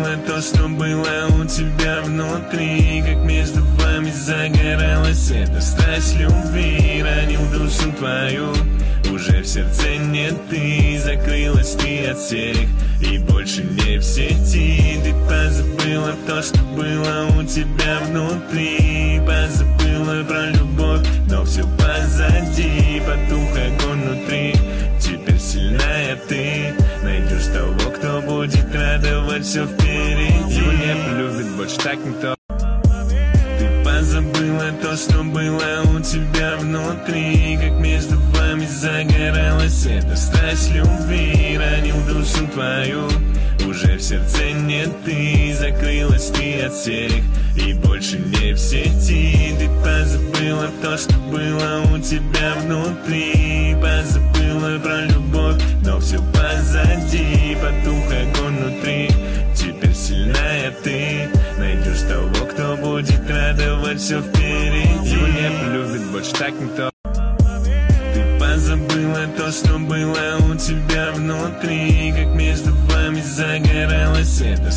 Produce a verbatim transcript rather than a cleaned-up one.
позабыла то, что было у тебя внутри, как между вами загоралась эта страсть любви. Ранил душу твою, уже в сердце нет ты, закрылась ты от всех и больше не в сети. Ты позабыла то, что было у тебя внутри, позабыла про любовь, но все позади. Потух огонь внутри, теперь сильная ты. Найдешь того, кто будет радовать все впереди. Его не полюбит больше так никто. Ты позабыла то, что было у тебя внутри, как между вами загоралась эта страсть любви. Ранил душу твою, уже в сердце нет ты, закрылась ты от всех и больше не в сети. Ты позабыла то, что было у тебя внутри, позабыла про любовь, но все позади. Потух огонь внутри, теперь сильная ты. Найдешь того, кто будет радовать все впереди. Его не полюбит больше так никто. Ты позабыла то, что было у тебя внутри, как между вами загоралась эта